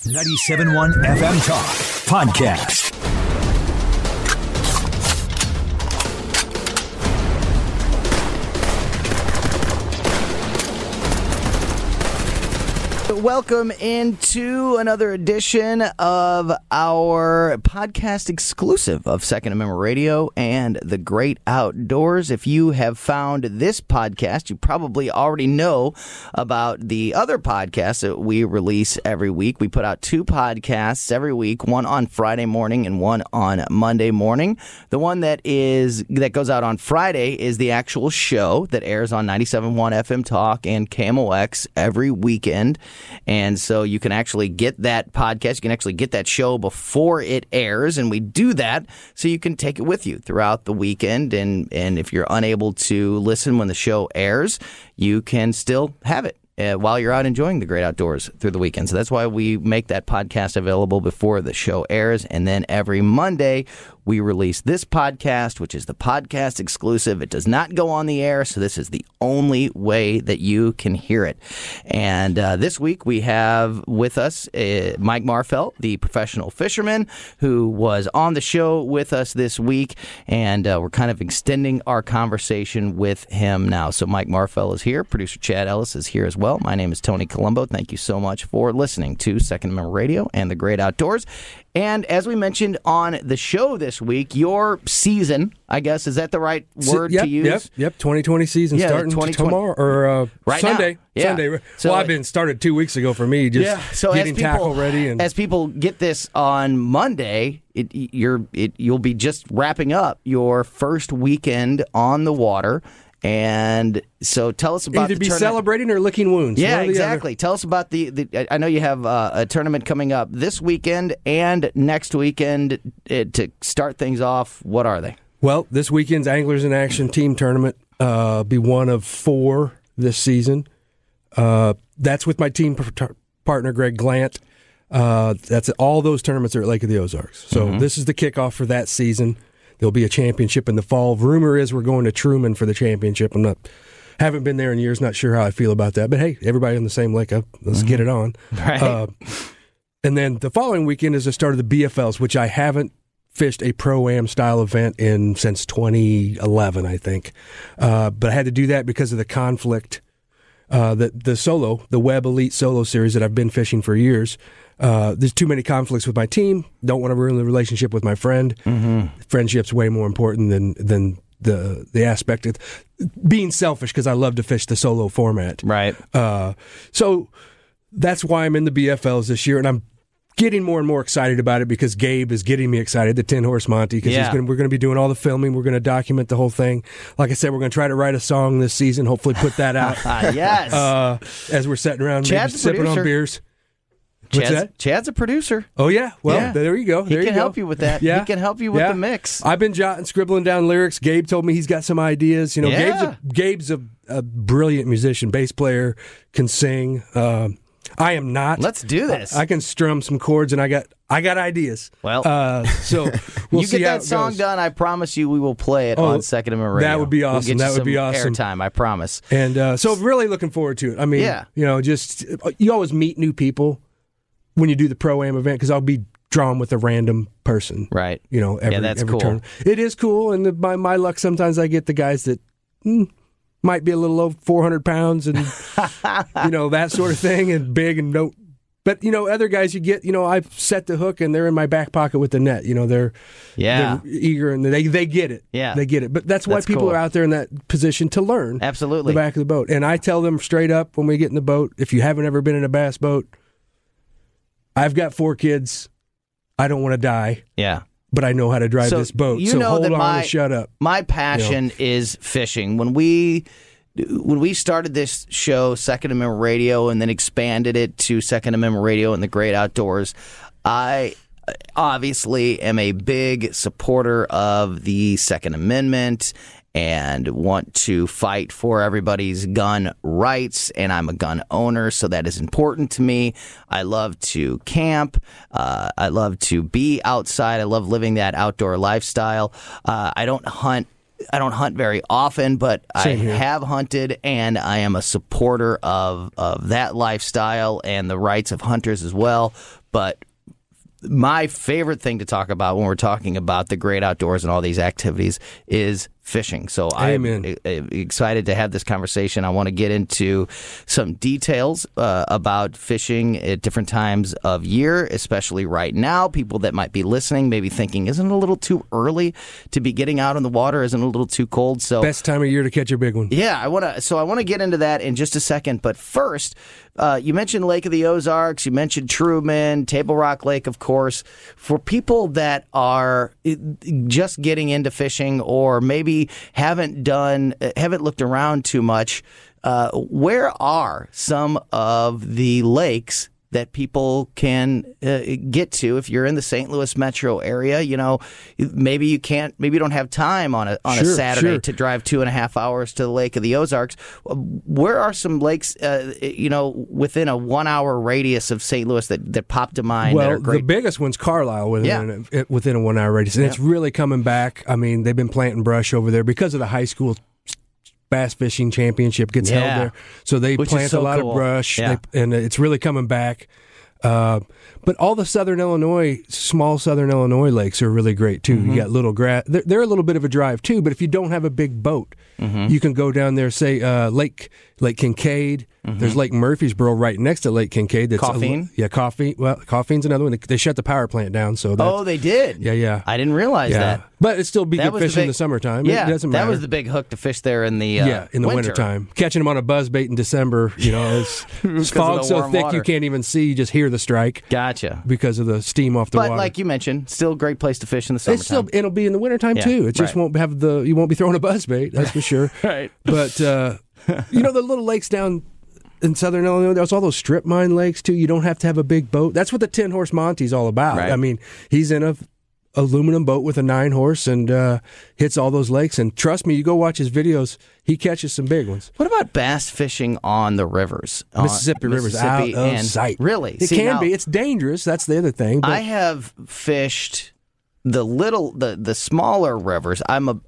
97.1 FM Talk Podcast. Welcome into another edition of our podcast exclusive of Second Amendment Radio and the Great Outdoors. If you have found this podcast, you probably already know about the other podcasts that we release every week. We put out two podcasts every week, one on Friday morning and one on Monday morning. The one that goes out on Friday is the actual show that airs on 97.1 FM Talk and KMOX every weekend. And so you can actually get that podcast, you can actually get that show before it airs, and we do that so you can take it with you throughout the weekend, and if you're unable to listen when the show airs, you can still have it while you're out enjoying the great outdoors through the weekend. So that's why we make that podcast available before the show airs, and then every Monday we release this podcast, which is the podcast exclusive. It does not go on the air, so this is the only way that you can hear it. And this week we have with us Mike Marfelt, the professional fisherman, who was on the show with us this week, and we're kind of extending our conversation with him now. So Mike Marfelt is here. Producer Chad Ellis is here as well. My name is Tony Colombo. Thank you so much for listening to Second Amendment Radio and the Great Outdoors. And as we mentioned on the show this week, your season, I guess, is that the right word to use? Yep. 2020 season starting tomorrow or right Sunday. Now. Yeah. Sunday. So I've been started 2 weeks ago for me, just getting tackle ready. And as people get this on Monday, you'll be just wrapping up your first weekend on the water. And so tell us about either be celebrating or licking wounds. Yeah, exactly. Tell us about I know you have a tournament coming up this weekend and next weekend to start things off. What are they? Well, this weekend's Anglers in Action team tournament be one of 4 this season. That's with my team partner, Greg Glant. That's all those tournaments are at Lake of the Ozarks. So This is the kickoff for that season. There'll be a championship in the fall. Rumor is we're going to Truman for the championship. Haven't been there in years. Not sure how I feel about that. But hey, everybody on the same lake. Let's get it on. Right. And then the following weekend is the start of the BFLs, which I haven't fished a Pro-Am style event since 2011, I think. But I had to do that because of the conflict. The Web Elite Solo Series that I've been fishing for years. There's too many conflicts with my team. Don't want to ruin the relationship with my friend. Friendship's way more important than the aspect of being selfish, because I love to fish the solo format. Right. So that's why I'm in the BFLs this year, and I'm getting more and more excited about it because Gabe is getting me excited, the 10-horse Monty, because we're going to be doing all the filming. We're going to document the whole thing. Like I said, we're going to try to write a song this season, hopefully put that out. Yes. As we're sitting around Chad's maybe sipping on beers. Chad's a producer. Oh, yeah. Well, there you go. He can help you with that. Yeah. He can help you with the mix. I've been scribbling down lyrics. Gabe told me he's got some ideas. You know, Gabe's a brilliant musician, bass player, can sing. I am not. Let's do this. I can strum some chords, and I got ideas. Well, so we'll you see get how that it song goes. done, I promise you we will play it on Second Amendment Radio. That would be awesome. We'll get that would be awesome. Airtime, I promise. And so really looking forward to it. I mean, just you always meet new people when you do the Pro-Am event, because I'll be drawn with a random person. Right. You know, that's every cool. turn. It is cool, and by my luck, sometimes I get the guys that might be a little over 400 pounds and, that sort of thing, and big and no. But, other guys you get, I've set the hook and they're in my back pocket with the net. They're eager and they get it. Yeah. They get it. But that's why people are out there in that position to learn. Absolutely. The back of the boat. And I tell them straight up when we get in the boat, if you haven't ever been in a bass boat, I've got 4 kids. I don't want to die. Yeah. But I know how to drive this boat. So hold on and shut up. My passion is fishing. When we started this show, Second Amendment Radio, and then expanded it to Second Amendment Radio and the Great Outdoors, I obviously am a big supporter of the Second Amendment and want to fight for everybody's gun rights, and I'm a gun owner, so that is important to me. I love to camp. I love to be outside. I love living that outdoor lifestyle. I don't hunt I don't hunt very often, but I Same here. have hunted, and I am a supporter of that lifestyle and the rights of hunters as well. But my favorite thing to talk about when we're talking about the great outdoors and all these activities is fishing. So Amen. I'm excited to have this conversation. I want to get into some details about fishing at different times of year, especially right now. People that might be listening may be thinking, isn't it a little too early to be getting out on the water? Isn't it a little too cold? So Best time of year to catch a big one. yeah, I want to get into that in just a second. But first, you mentioned Lake of the Ozarks. You mentioned Truman, Table Rock Lake, of course. For people that are just getting into fishing or maybe haven't looked around too much, where are some of the lakes that people can get to if you're in the St. Louis metro area? You know, maybe you don't have time on a Saturday to drive 2.5 hours to the Lake of the Ozarks. Where are some lakes, within a 1 hour radius of St. Louis that pop to mind? Well, that are great? the biggest one's Carlisle within a 1 hour radius. And it's really coming back. I mean, they've been planting brush over there because of the high school bass fishing championship gets held there. So they plant a lot of brush, and it's really coming back. But all the small southern Illinois lakes are really great too. You got Little Grass. They're a little bit of a drive too, but if you don't have a big boat, you can go down there, say Lake Kincaid. There's Lake Murfreesboro right next to Lake Kincaid. That's Coffeen? Coffeen. Well, Coffeen's another one. They shut the power plant down. So they did? Yeah. I didn't realize that. But it'd still be good fish in the summertime. Yeah, it doesn't matter. That was the big hook to fish there in the in the wintertime. Catching them on a buzzbait in December, it's fog so thick you can't even see, you just hear the strike. Gotcha. Because of the steam off the water. But like you mentioned, still a great place to fish in the summertime. It'll be in the wintertime too. It just won't have you won't be throwing a buzzbait, that's for sure. Right. But the little lakes down in southern Illinois, there's all those strip mine lakes too. You don't have to have a big boat. That's what the 10-horse Monty's all about. Right. I mean, he's in a aluminum boat with a 9-horse and hits all those lakes. And trust me, you go watch his videos, he catches some big ones. What about bass fishing on the rivers? Mississippi River's out of sight. Really? It can be. It's dangerous. That's the other thing. But I have fished the smaller rivers.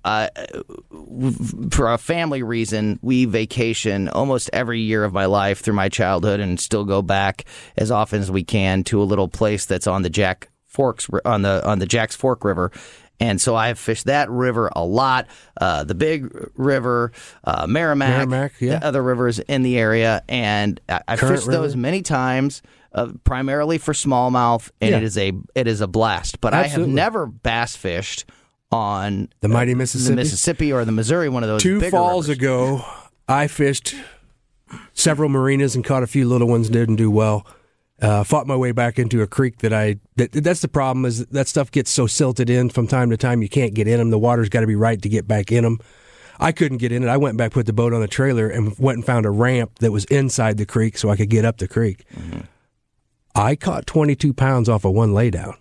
For a family reason, we vacation almost every year of my life through my childhood, and still go back as often as we can to a little place that's on the Jacks Fork River. And so I have fished that river a lot. The Big River, Merrimack, the other rivers in the area, and I fished those many times. Primarily for smallmouth, and it is a blast. But Absolutely. I have never bass fished on the mighty Mississippi, the Mississippi or the Missouri, one of those. Two bigger falls rivers. ago, I fished several marinas and caught a few little ones. Didn't do well. Fought my way back into a creek that's the problem, is that stuff gets so silted in from time to time you can't get in them. The water's got to be right to get back in them. I couldn't get in it. I went back, put the boat on the trailer, and went and found a ramp that was inside the creek so I could get up the creek. Mm-hmm. I caught 22 pounds off of one laydown.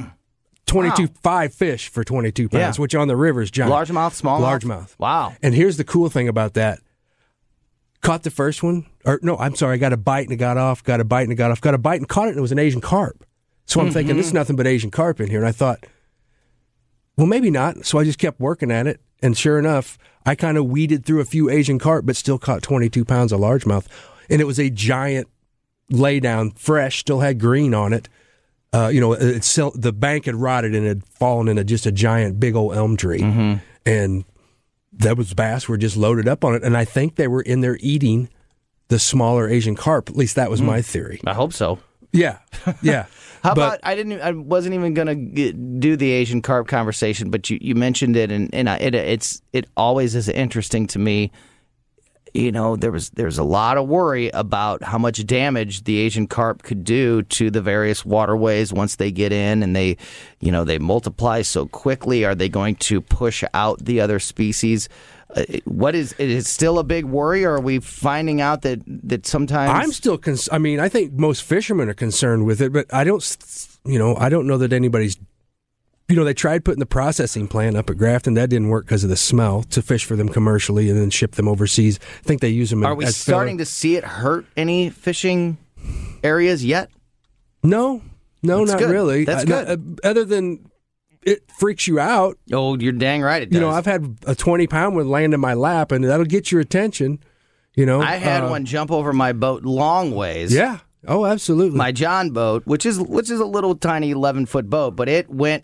5 fish for 22 pounds, which on the river is giant. Largemouth, smallmouth? Largemouth. Wow. And here's the cool thing about that. Caught the first one. I got a bite and it got off. Got a bite and caught it, and it was an Asian carp. So I'm thinking, this is nothing but Asian carp in here. And I thought, well, maybe not. So I just kept working at it. And sure enough, I kind of weeded through a few Asian carp, but still caught 22 pounds of largemouth. And it was a giant lay down, fresh, still had green on it. The bank had rotted and had fallen into just a giant big old elm tree. Mm-hmm. And that was bass were just loaded up on it. And I think they were in there eating the smaller Asian carp. At least that was my theory. I hope so. Yeah. How about, I wasn't even going to do the Asian carp conversation, but you mentioned it, and it always is interesting to me. There's a lot of worry about how much damage the Asian carp could do to the various waterways once they get in, and they multiply so quickly. Are they going to push out the other species? Is it still a big worry, or are we finding out that sometimes? I'm still. I think most fishermen are concerned with it, but I don't know that anybody's. They tried putting the processing plant up at Grafton. That didn't work because of the smell, to fish for them commercially and then ship them overseas. I think they use them Are we starting to see it hurt any fishing areas yet? No, not good. really. That's good. Other than it freaks you out. Oh, you're dang right it does. You know, I've had a 20-pound one land in my lap, and that'll get your attention. You know, I had one jump over my boat long ways. Yeah. Oh, absolutely. My John boat, which is a little tiny 11-foot boat, but it went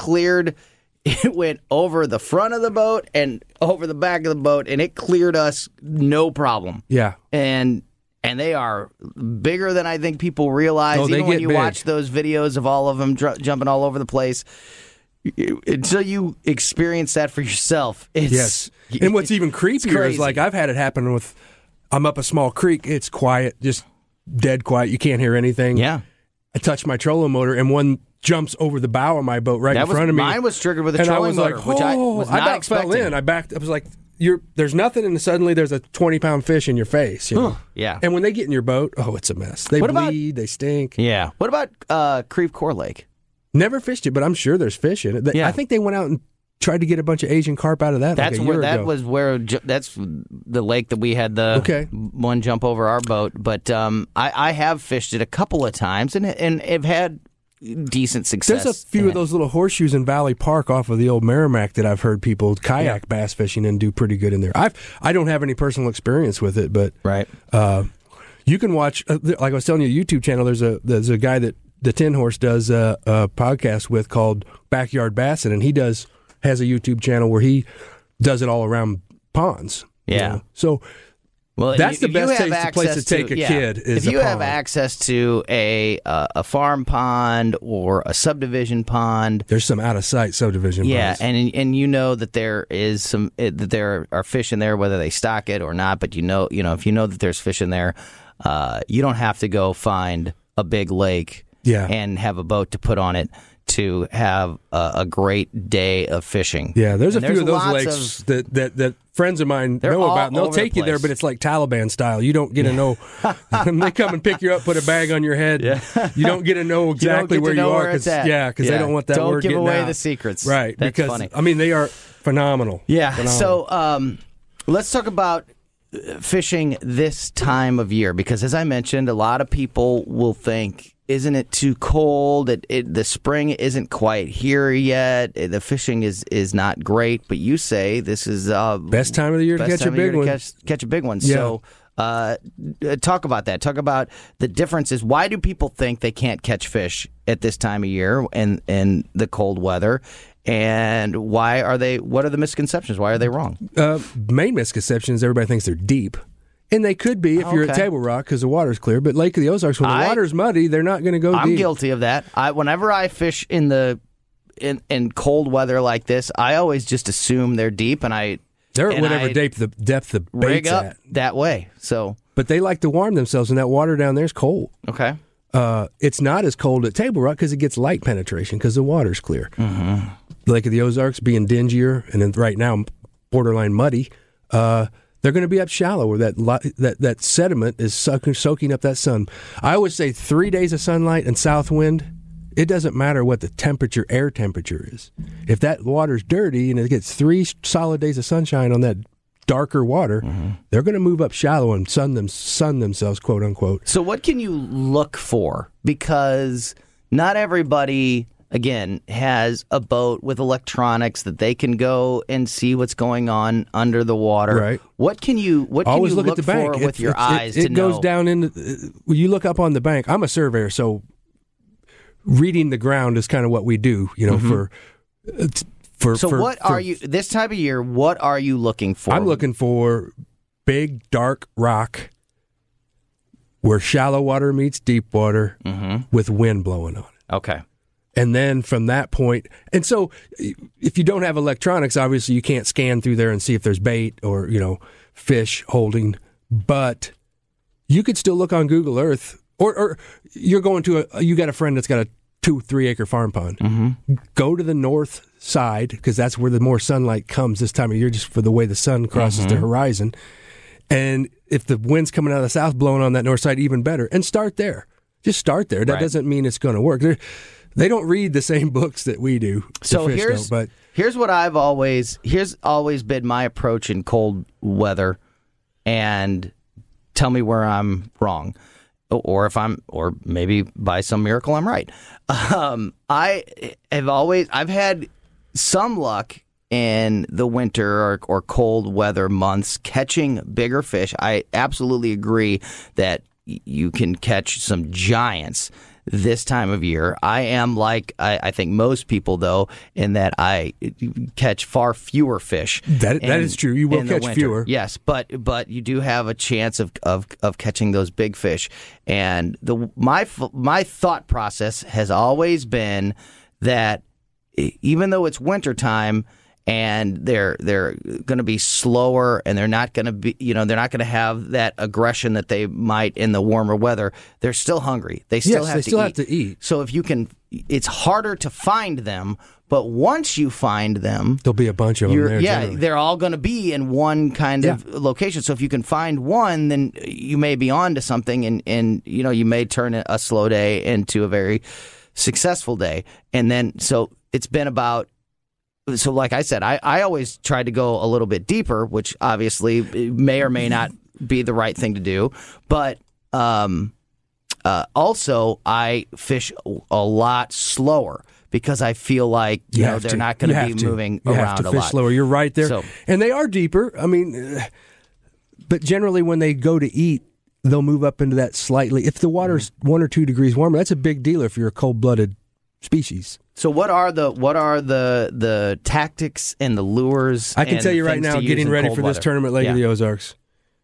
over the front of the boat and over the back of the boat, and it cleared us no problem. Yeah. And they are bigger than I think people realize. Oh, Even when you big. watch those videos of all of them jumping all over the place, until you experience that for yourself, it's... Yes. And what's even creepier is, like, I've had it happen with, I'm up a small creek, it's quiet, just dead quiet, you can't hear anything. Yeah. I touch my trolling motor, and one jumps over the bow of my boat in front of me. Mine was triggered with a trolling motor, which I was not expecting. Fell in. I backed. I was like, there's nothing, and suddenly there's a 20-pound fish in your face. You know? Yeah. And when they get in your boat, it's a mess. They bleed, they stink. Yeah. What about Creve Coeur Lake? Never fished it, but I'm sure there's fish in it. Yeah. I think they went out and tried to get a bunch of Asian carp out of that. That's like a year that ago. was where that's the lake that we had the one jump over our boat. But I have fished it a couple of times and have had decent success. There's a few of those little horseshoes in Valley Park off of the old Merrimack that I've heard people kayak bass fishing and do pretty good in there. I don't have any personal experience with it, but right. You can watch, like I was telling you, YouTube channel. There's a guy that the Tin Horse does a podcast with called Backyard Bassin', and he has a YouTube channel where he does it all around ponds. Yeah. You know? So that's the best place to take a kid. Is if you a have pond. access to a farm pond or a subdivision pond, there's some out of sight subdivision ponds. and you know that there is that there are fish in there, whether they stock it or not. But if you know that there's fish in there, you don't have to go find a big lake and have a boat to put on it to have a great day of fishing. Yeah, there's a few of those lakes that friends of mine know about, and they'll take you there, but it's like Taliban style. You don't get to know. They come and pick you up, put a bag on your head. Yeah. You don't get to know exactly where you are. Because they don't want that word getting out. Don't give away the secrets. Right, That's because, funny. I mean, they are phenomenal. Yeah, phenomenal. So let's talk about fishing this time of year, because as I mentioned, a lot of people will think, isn't it too cold? The spring isn't quite here yet. The fishing is not great, but you say this is best time of the year to catch a big one. Catch a big one. Yeah. So talk about that. Talk about the differences. Why do people think they can't catch fish at this time of year and the cold weather? And what are the misconceptions? Why are they wrong? Main misconception is everybody thinks they're deep. And they could be if you're at Table Rock because the water's clear. But Lake of the Ozarks, when the water's muddy, they're not going to go deep. I'm guilty of that. Whenever I fish in cold weather like this, I always just assume they're deep, and they're at whatever depth the bait's rig up at. That way. So, but they like to warm themselves, and that water down there is cold. Okay. It's not as cold at Table Rock because it gets light penetration because the water's clear. Mm-hmm. Lake of the Ozarks being dingier and then right now borderline muddy, they're going to be up shallow where that sediment is soaking up that sun. I always say 3 days of sunlight and south wind, it doesn't matter what the air temperature is. If that water's dirty and it gets 3 solid days of sunshine on that darker water, they're going to move up shallow and sun themselves, quote unquote. So what can you look for? Because not everybody, again, has a boat with electronics that they can go and see what's going on under the water. Right. What can you look at the bank for with your eyes to know? It goes down into when you look up on the bank. I'm a surveyor, so reading the ground is kind of what we do, for So what are you this time of year? What are you looking for? I'm looking for big dark rock where shallow water meets deep water with wind blowing on it. Okay. And then from that point, and so if you don't have electronics, obviously you can't scan through there and see if there's bait or, fish holding, but you could still look on Google Earth or you're going to you got a friend that's got a 2-3 acre farm pond. Go to the north side because that's where the more sunlight comes this time of year, just for the way the sun crosses the horizon. And if the wind's coming out of the south blowing on that north side, even better. And start there. Just start there. That doesn't mean it's going to work. They don't read the same books that we do. So here's what here's always been my approach in cold weather, and tell me where I'm wrong. or maybe by some miracle I'm right. I've had some luck in the winter or cold weather months catching bigger fish. I absolutely agree that you can catch some giants this time of year. I am like I think most people, though, in that I catch far fewer fish. That is true. You will catch fewer. Yes, but you do have a chance of catching those big fish. And my thought process has always been that even though it's wintertime and they're going to be slower and they're not going to be, they're not going to have that aggression that they might in the warmer weather, they're still hungry. They still have to eat. So if you can, it's harder to find them, but once you find them, there'll be a bunch of them there. Yeah, generally. They're all going to be in one kind of location. So if you can find one, then you may be on to something, and you may turn a slow day into a very successful day. And then, so it's been about. So like I said, I always try to go a little bit deeper, which obviously may or may not be the right thing to do. But also, I fish a lot slower because I feel like they're not going to be moving around a lot. You have to fish slower. You're right there. So, and they are deeper. I mean, but generally when they go to eat, they'll move up into that slightly. If the water's 1 or 2 degrees warmer, that's a big deal if you're a cold-blooded species. So what are the tactics and the lures? I can tell you right now, getting ready for this tournament, Lake of the Ozarks,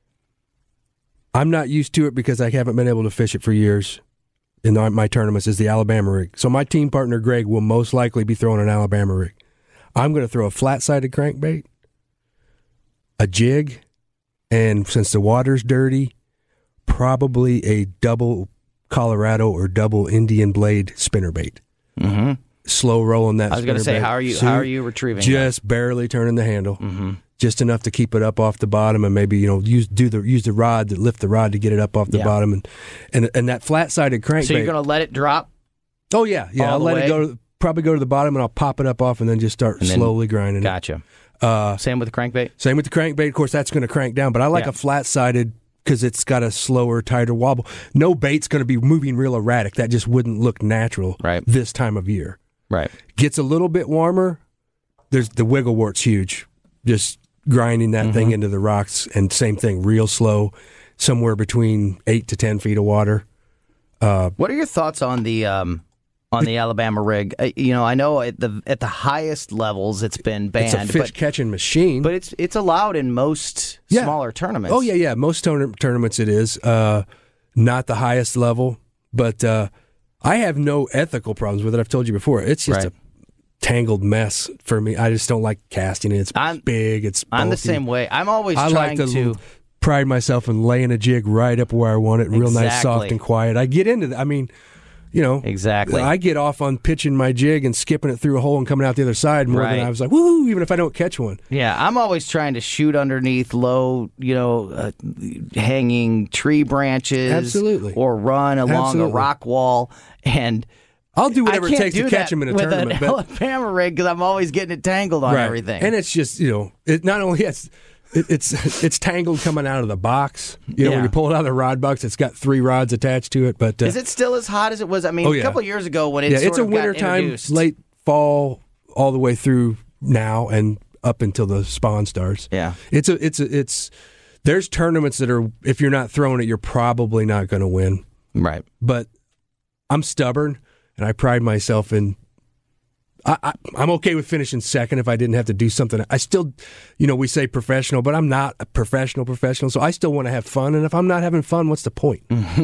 I'm not used to it because I haven't been able to fish it for years in my tournaments, is the Alabama rig. So my team partner, Greg, will most likely be throwing an Alabama rig. I'm going to throw a flat-sided crankbait, a jig, and since the water's dirty, probably a double Colorado or double Indian blade spinnerbait. Mm-hmm. Slow rolling that. I was going to say, how are you retrieving? Just barely turning the handle, just enough to keep it up off the bottom, and maybe use the rod to lift the rod to get it up off the bottom, and that flat sided crankbait. So you're going to let it drop? Oh yeah. I'll let it go. Probably go to the bottom, and I'll pop it up off, and then just start slowly grinding. Gotcha. Same with the crankbait. Same with the crankbait. Of course, that's going to crank down, but I like a flat sided. Because it's got a slower, tighter wobble. No bait's going to be moving real erratic. That just wouldn't look natural this time of year. Right. Gets a little bit warmer. There's the wiggle wart's huge. Just grinding that thing into the rocks, and same thing, real slow, somewhere between 8 to 10 feet of water. What are your thoughts on the Alabama rig? I know at the highest levels it's been banned. It's a fish catching machine, but it's allowed in most smaller tournaments. Oh yeah. Most tournaments it is. Not the highest level, but I have no ethical problems with it. I've told you before. It's just a tangled mess for me. I just don't like casting it. It's big. It's bulky. I'm the same way. I'm always trying to pride myself in laying a jig right up where I want it, real nice, soft, and quiet. I get into that. I mean. Exactly. I get off on pitching my jig and skipping it through a hole and coming out the other side more than I was like, woohoo, even if I don't catch one. Yeah, I'm always trying to shoot underneath low, hanging tree branches. Absolutely. Or run along a rock wall. And I'll do whatever it takes to catch them in a tournament. With an Alabama rig, because I'm always getting it tangled on everything. And it's just, it not only it's tangled coming out of the box. When you pull it out of the rod box, it's got 3 rods attached to it. But is it still as hot as it was? I mean, a couple of years ago when it's a wintertime, late fall, all the way through now and up until the spawn starts. Yeah, it's there's tournaments that are, if you're not throwing it, you're probably not going to win. Right. But I'm stubborn, and I pride myself in. I'm okay with finishing second if I didn't have to do something. I still, we say professional, but I'm not a professional, so I still want to have fun. And if I'm not having fun, what's the point?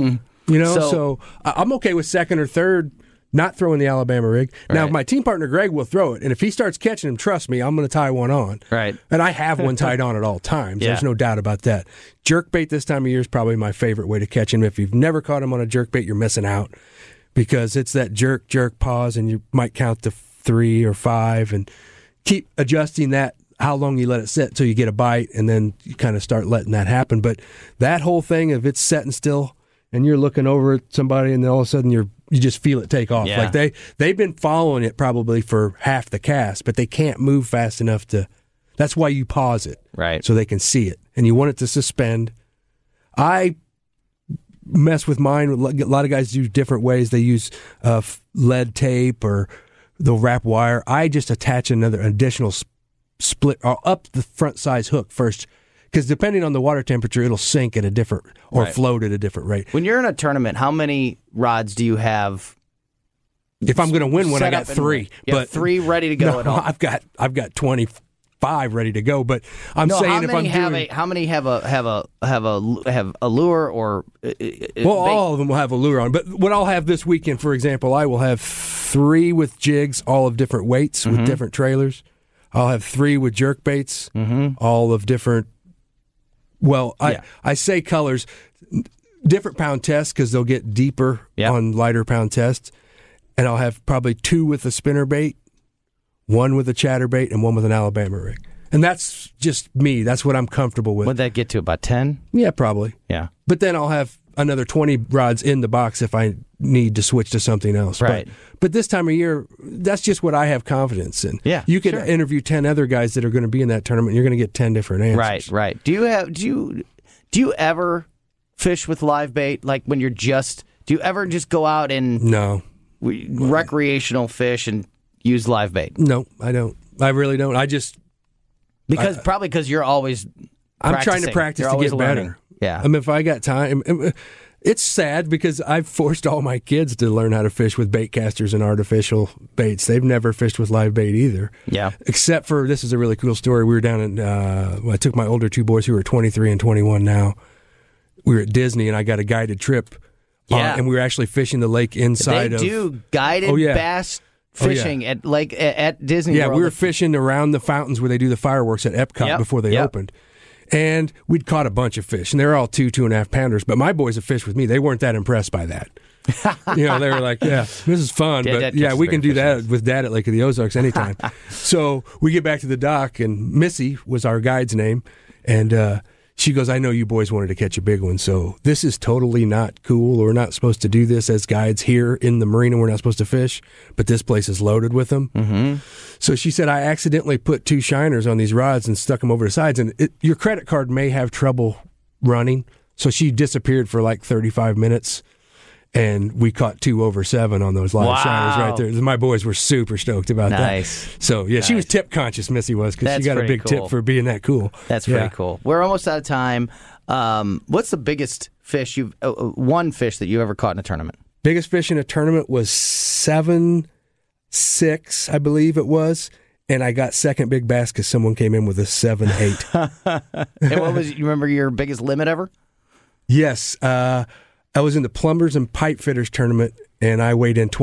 So I'm okay with second or third, not throwing the Alabama rig. Right. Now, my team partner, Greg, will throw it. And if he starts catching them, trust me, I'm going to tie one on. Right. And I have one tied on at all times. Yeah. There's no doubt about that. Jerkbait this time of year is probably my favorite way to catch him. If you've never caught him on a jerkbait, you're missing out because it's that jerk, pause, and you might count to 3 or 5 and keep adjusting that, how long you let it sit till you get a bite, and then you kind of start letting that happen. But that whole thing of it's setting still and you're looking over at somebody and then all of a sudden you just feel it take off. Yeah. Like they've been following it probably for half the cast, but they can't move fast enough to. That's why you pause it. Right. So they can see it. And you want it to suspend. I mess with mine. A lot of guys do different ways. They use lead tape or they'll wrap wire. I just attach another additional split or up the front size hook first, because depending on the water temperature, it'll sink at a different or float at a different rate. When you're in a tournament, how many rods do you have? If I'm going to win one, I got 3. But 3 ready to go at all. I've got 25 ready to go. But I'm saying if I'm doing how many have a lure or well, all of them will have a lure on. But what I'll have this weekend, for example, I will have 3 with jigs, all of different weights with different trailers. I'll have 3 with jerk baits, all of different. Well, I say colors, different pound tests because they'll get deeper on lighter pound tests. And I'll have probably 2 with a spinner bait, 1 with a chatterbait, and 1 with an Alabama rig. And that's just me. That's what I'm comfortable with. Would that get to about 10? Yeah, probably. Yeah. But then I'll have another 20 rods in the box if I need to switch to something else. Right. But this time of year, that's just what I have confidence in. Yeah, you could interview 10 other guys that are going to be in that tournament, and you're going to get 10 different answers. Right. Do you ever fish with live bait? Like when you're do you ever just go out and No. Recreational fish and use live bait? No, I don't. I really don't. I just probably because you're always I'm trying to practice to get better. Yeah. I mean, if I got time, it's sad because I've forced all my kids to learn how to fish with bait casters and artificial baits. They've never fished with live bait either. Yeah. Except for, this is a really cool story. We were down in, I took my older 2 boys who are 23 and 21 now. We were at Disney and I got a guided trip. Yeah. And we were actually fishing the lake inside They do guided bass fishing at Disney World. Yeah, we were fishing around the fountains where they do the fireworks at Epcot before they opened. And we'd caught a bunch of fish, and they're all 2.5 pounders. But my boys have fished with me. They weren't that impressed by that. They were like, yeah, this is fun. But we can do that with Dad at Lake of the Ozarks anytime. So we get back to the dock, and Missy was our guide's name. And she goes, I know you boys wanted to catch a big one, so this is totally not cool. We're not supposed to do this as guides here in the marina. We're not supposed to fish, but this place is loaded with them. Mm-hmm. So she said, I accidentally put 2 shiners on these rods and stuck them over the sides, and your credit card may have trouble running. So she disappeared for like 35 minutes. And we caught 2 over 7 on those live shiners right there. My boys were super stoked about that. So, she was tip conscious, Missy was, because she got a big tip for being that cool. That's pretty cool. We're almost out of time. What's the biggest fish one fish that you ever caught in a tournament? Biggest fish in a tournament was 7.6, I believe it was. And I got second big bass because someone came in with a 7.8. And what was, you remember your biggest limit ever? Yes. I was in the Plumbers and Pipe Fitters tournament, and I weighed in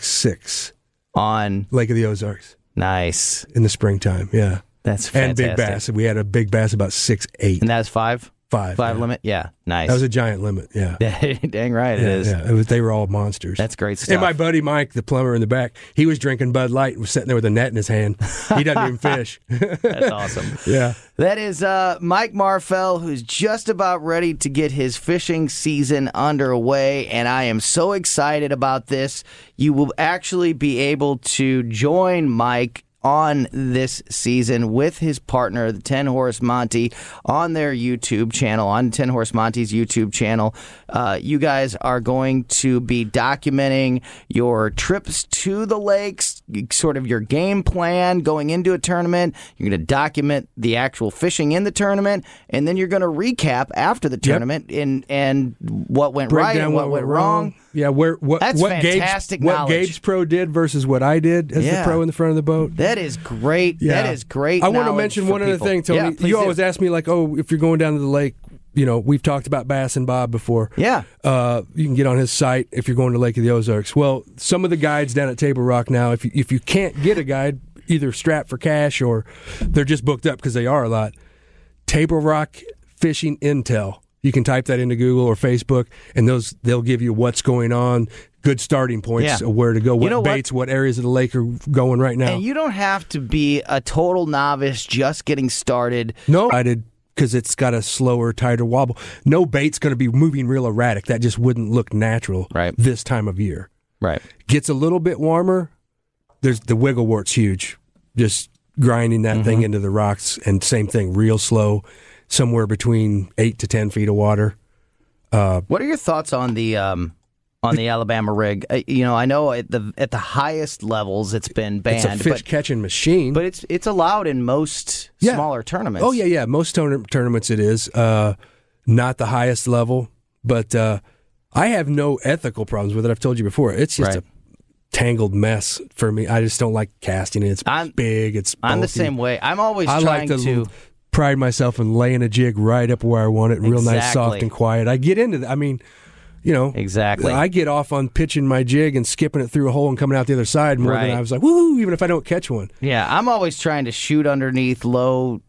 26.6 on Lake of the Ozarks. Nice. In the springtime, yeah. That's fantastic. And big bass. We had a big bass about 6'8". And that's 5? 5 limit? Yeah, nice. That was a giant limit, yeah. Dang right it is. Yeah, they were all monsters. That's great stuff. And my buddy Mike, the plumber in the back, he was drinking Bud Light and was sitting there with a net in his hand. He doesn't even fish. That's awesome. Yeah. That is Mike Marfell, who's just about ready to get his fishing season underway, and I am so excited about this. You will actually be able to join Mike on this season with his partner, the 10 Horse Monty, on their YouTube channel, on 10 Horse Monty's YouTube channel. You guys are going to be documenting your trips to the lakes, sort of your game plan going into a tournament. You're going to document the actual fishing in the tournament, and then you're going to recap after the tournament and what went right and what went wrong. Yeah, That's fantastic knowledge. What Gabe's pro did versus what I did as the pro in the front of the boat. That is great. Yeah. That is great. I want to mention one other thing, Tony. You always ask me, like, if you're going down to the lake, we've talked about Bass and Bob before. Yeah. You can get on his site if you're going to Lake of the Ozarks. Well, some of the guides down at Table Rock now, if you can't get a guide, either strapped for cash or they're just booked up because they are a lot, Table Rock Fishing Intel. You can type that into Google or Facebook, and they'll give you what's going on, good starting points of where to go, what baits, what areas of the lake are going right now. And you don't have to be a total novice just getting started. No, I did, because it's got a slower, tighter wobble. No bait's going to be moving real erratic. That just wouldn't look natural this time of year. Right. Gets a little bit warmer. There's the wiggle wart's huge. Just grinding that thing into the rocks, and same thing, real slow. Somewhere between 8 to 10 feet of water. What are your thoughts on the Alabama rig? I know at the highest levels it's been banned. It's a fish catching machine, but it's allowed in most smaller tournaments. Oh yeah. Most tournaments it is. Not the highest level, but I have no ethical problems with it. I've told you before. It's just a tangled mess for me. I just don't like casting it. It's big. It's bulky. I'm the same way. I'm always trying to pride myself in laying a jig right up where I want it, real nice, soft, and quiet. I get into that. I mean, exactly. I get off on pitching my jig and skipping it through a hole and coming out the other side more than I was like, woohoo, even if I don't catch one. Yeah, I'm always trying to shoot underneath low,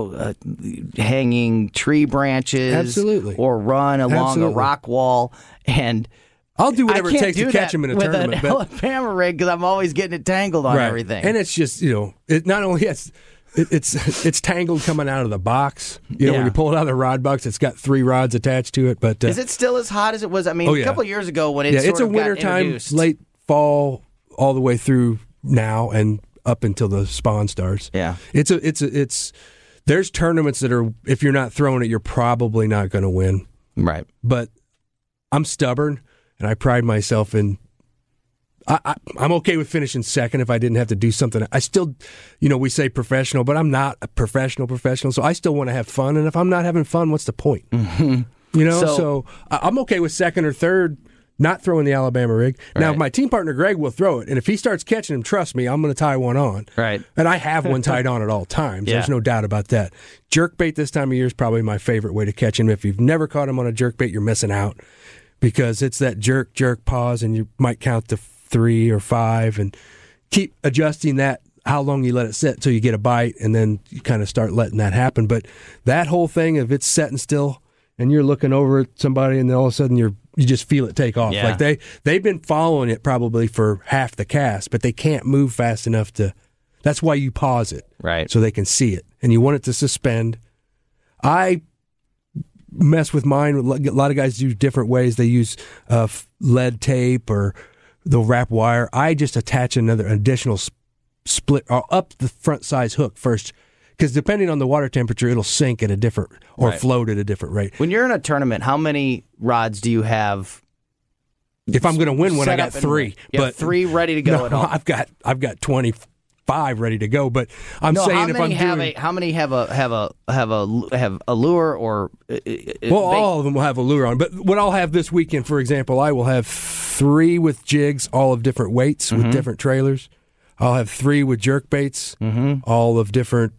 hanging tree branches. Absolutely. Or run along a rock wall. And I'll do whatever it takes to catch them in a tournament. With an Alabama rig because I'm always getting it tangled on everything. And it's just, it not only it's tangled coming out of the box. When you pull it out of the rod box, it's got 3 rods attached to it. But is it still as hot as it was? I mean, a couple of years ago when it's a wintertime, late fall, all the way through now and up until the spawn starts. Yeah, it's there's tournaments that are, if you're not throwing it, you're probably not going to win. Right. But I'm stubborn and I pride myself in. I'm okay with finishing second if I didn't have to do something. I still, we say professional, but I'm not a professional, so I still want to have fun. And if I'm not having fun, what's the point? Mm-hmm. So I'm okay with second or third, not throwing the Alabama rig. Now, if my team partner Greg will throw it, and if he starts catching them, trust me, I'm going to tie one on. Right. And I have one tied on at all times. There's no doubt about that. Jerkbait this time of year is probably my favorite way to catch him. If you've never caught him on a jerkbait, you're missing out because it's that jerk, pause, and you might count to 3 or 5 and keep adjusting that, how long you let it sit until you get a bite, and then you kind of start letting that happen. But that whole thing of it's setting still and you're looking over at somebody and then all of a sudden you just feel it take off. Yeah. Like they've been following it probably for half the cast, but they can't move fast enough to. That's why you pause it. Right. So they can see it. And you want it to suspend. I mess with mine. A lot of guys do different ways. They use lead tape or they'll wrap wire. I just attach another additional split or up the front size hook first, because depending on the water temperature, it'll sink at a different or float at a different rate. When you're in a tournament, how many rods do you have? If I'm going to win one, I got 3. But 3 ready to go at all. I've got 25 ready to go. But I'm saying if I'm doing, how many have a lure or all of them will have a lure on. But what I'll have this weekend, for example, I will have 3 with jigs, all of different weights with different trailers. I'll have 3 with jerk baits, all of different.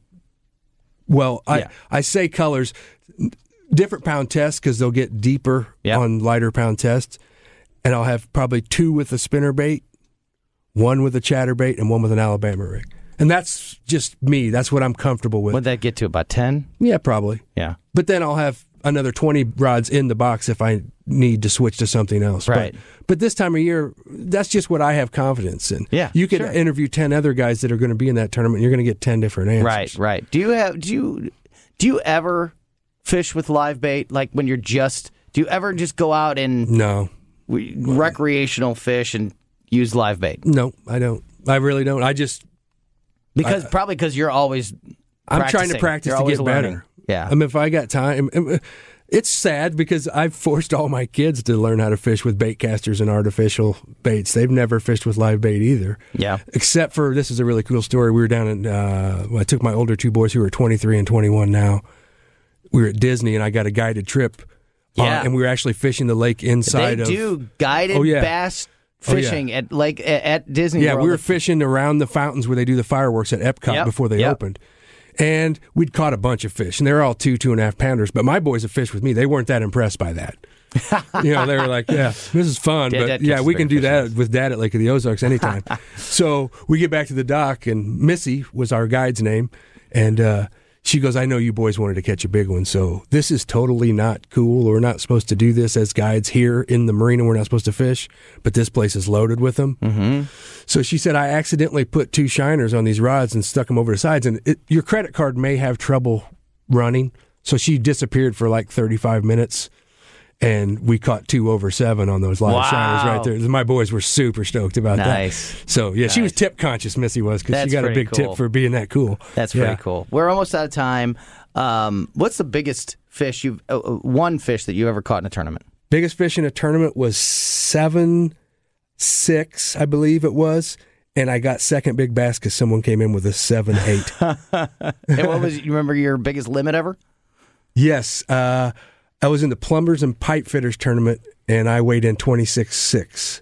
Well, I say colors, different pound tests because they'll get deeper on lighter pound tests. And I'll have probably 2 with a spinner bait, 1 with a chatterbait, and 1 with an Alabama rig. And that's just me. That's what I'm comfortable with. Would that get to about 10? Yeah, probably. Yeah. But then I'll have another 20 rods in the box if I need to switch to something else. Right. But this time of year, that's just what I have confidence in. Yeah, you could interview 10 other guys that are going to be in that tournament, and you're going to get 10 different answers. Right. Do you ever fish with live bait? Like when you're do you ever just go out and No. Recreational fish and use live bait? No, I don't. I really don't. I just probably because you're always I'm trying to practice to get learning. better. Yeah. I mean, if I got time, it's sad because I've forced all my kids to learn how to fish with bait casters and artificial baits. They've never fished with live bait either. Yeah. Except for, this is a really cool story. We were down in, I took my older 2 boys who are 23 and 21 now. We were at Disney and I got a guided trip. Yeah. And we were actually fishing the lake inside They do guided bass fishing at Disney World. Yeah, we were fishing around the fountains where they do the fireworks at Epcot before they opened. And we'd caught a bunch of fish, and they're all 2.5 pounders. But my boys have fished with me. They weren't that impressed by that. They were like, yeah, this is fun. But we can do that with Dad at Lake of the Ozarks anytime. So we get back to the dock, and Missy was our guide's name. And she goes, I know you boys wanted to catch a big one, so this is totally not cool. We're not supposed to do this as guides here in the marina. We're not supposed to fish, but this place is loaded with them. Mm-hmm. So she said, I accidentally put 2 shiners on these rods and stuck them over the sides, and your credit card may have trouble running. So she disappeared for like 35 minutes. And we caught 2 over 7 on those live shiners right there. My boys were super stoked about that. So, she was tip conscious, Missy was, because she got a big tip for being that cool. That's pretty cool. We're almost out of time. What's the biggest fish one fish that you ever caught in a tournament? Biggest fish in a tournament was 7.6, I believe it was. And I got second big bass because someone came in with a 7.8. And what was, you remember your biggest limit ever? Yes. I was in the Plumbers and Pipe Fitters tournament, and I weighed in 26.6.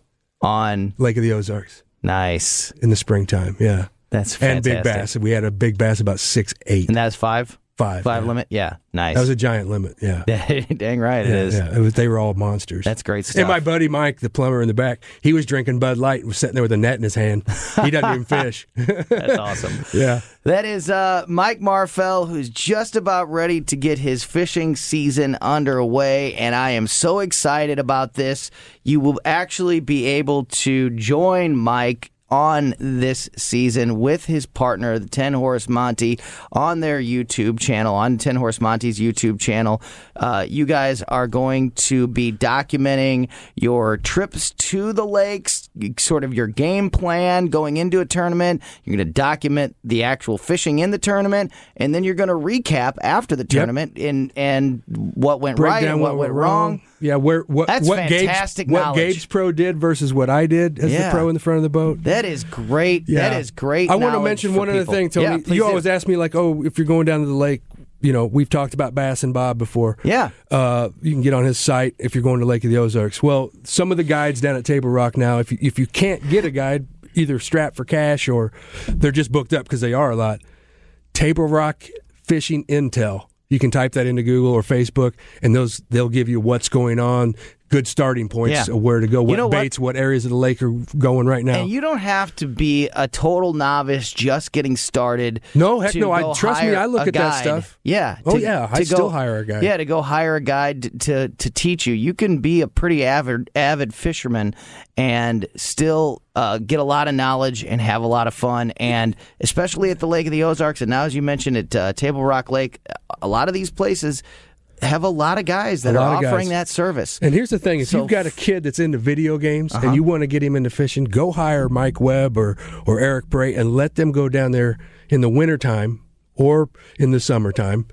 On Lake of the Ozarks. Nice. In the springtime, yeah. That's fantastic. And big bass. We had a big bass about 6.8. And that's 5? 5 yeah. Limit? Yeah, nice. That was a giant limit, yeah. Dang right it is. Yeah, they were all monsters. That's great stuff. And my buddy Mike, the plumber in the back, he was drinking Bud Light and was sitting there with a net in his hand. He doesn't even fish. That's awesome. Yeah. That is Mike Marfell, who's just about ready to get his fishing season underway, and I am so excited about this. You will actually be able to join Mike on this season with his partner, the 10 Horse Monty, on their YouTube channel, on 10 Horse Monty's YouTube channel. You guys are going to be documenting your trips to the lakes, sort of your game plan going into a tournament. You're going to document the actual fishing in the tournament, and then you're going to recap after the tournament and what went right and what went wrong. Yeah, That's fantastic knowledge. What Gabe's pro did versus what I did as the pro in the front of the boat. That is great. Yeah. That is great. I want to mention one other thing, Tony. Yeah, you always ask me, like, oh, if you're going down to the lake, you know, we've talked about Bass and Bob before. Yeah. You can get on his site if you're going to Lake of the Ozarks. Well, some of the guides down at Table Rock now, if you can't get a guide, either strapped for cash or they're just booked up because they are a lot, Table Rock Fishing Intel. You can type that into Google or Facebook, and they'll give you what's going on, good starting points of where to go, what baits, what areas of the lake are going right now. And you don't have to be a total novice just getting started. No, heck no. Trust me, I look at that stuff. Yeah. I still hire a guide. Yeah, to go hire a guide to teach you. You can be a pretty avid fisherman and still get a lot of knowledge and have a lot of fun. And especially at the Lake of the Ozarks, and now as you mentioned at Table Rock Lake, a lot of these places have a lot of guys that are offering that service. And here's the thing, if you've got a kid that's into video games and you want to get him into fishing, go hire Mike Webb or Eric Bray and let them go down there in the wintertime or in the summertime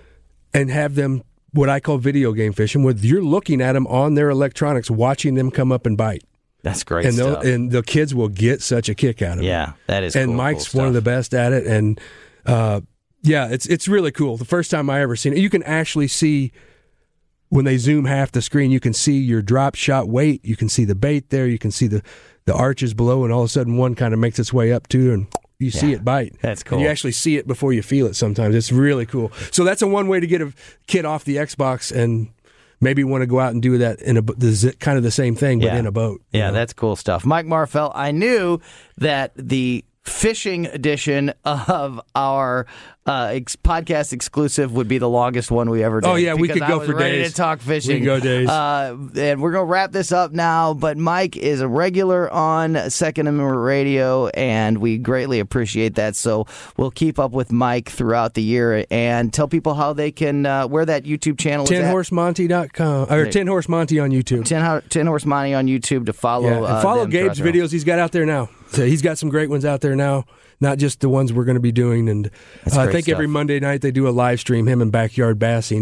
and have them what I call video game fishing, where you're looking at them on their electronics, watching them come up and bite. That's great stuff. And the kids will get such a kick out of it. Yeah, that is and cool. Mike's one of the best at it, and yeah, it's really cool. The first time I ever seen it, you can actually see when they zoom half the screen, you can see your drop shot weight, you can see the bait there, you can see the arches below, and all of a sudden one kind of makes its way up to, and you see it bite. That's cool. And you actually see it before you feel it sometimes. It's really cool. So that's one way to get a kid off the Xbox and maybe want to go out and do that in kind of the same thing, but in a boat. Yeah, that's cool stuff. Mike Marfell, I knew that the fishing edition of our podcast exclusive would be the longest one we ever did. Oh, yeah, we could go for days. Ready to talk fishing. We could go days. And we're going to wrap this up now, but Mike is a regular on Second Amendment Radio, and we greatly appreciate that. So we'll keep up with Mike throughout the year and tell people how they can, where that YouTube channel is at. 10horsemonty.com, or 10 Horse Monty on YouTube. 10 Horse Monty on YouTube to follow. Yeah, and follow Gabe's videos he's got out there now. So he's got some great ones out there now, not just the ones we're going to be doing. And I think every Monday night they do a live stream, him and Backyard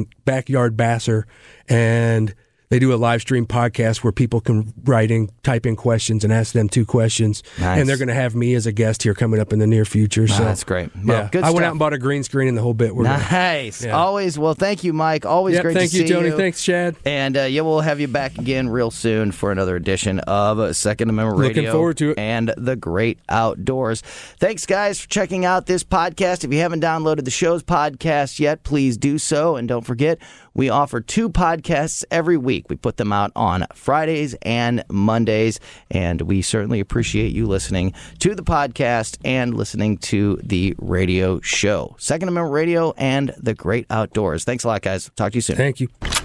Basser, and they do a live stream podcast where people can type in questions and ask them 2 questions. Nice. And they're going to have me as a guest here coming up in the near future. So that's great. Well, good I went out and bought a green screen and the whole bit. Nice. Yeah. Always. Well, thank you, Mike. Always great to see you. Thank you, Tony. Thanks, Chad. And we'll have you back again real soon for another edition of Second Amendment Radio. Looking forward to it. And the Great Outdoors. Thanks, guys, for checking out this podcast. If you haven't downloaded the show's podcast yet, please do so. And don't forget, we offer 2 podcasts every week. We put them out on Fridays and Mondays, and we certainly appreciate you listening to the podcast and listening to the radio show. Second Amendment Radio and the Great Outdoors. Thanks a lot, guys. Talk to you soon. Thank you.